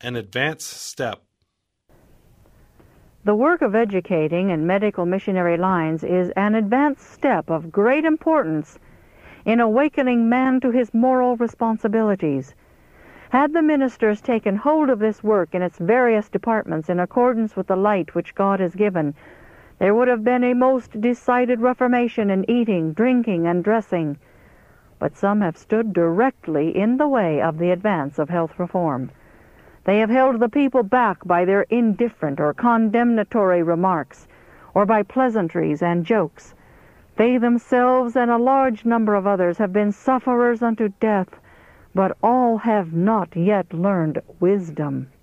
an advance step. The work of educating in medical missionary lines is an advanced step of great importance in awakening man to his moral responsibilities. Had the ministers taken hold of this work in its various departments in accordance with the light which God has given, there would have been a most decided reformation in eating, drinking, and dressing. But some have stood directly in the way of the advance of health reform. They have held the people back by their indifferent or condemnatory remarks, or by pleasantries and jokes. They themselves and a large number of others have been sufferers unto death, but all have not yet learned wisdom.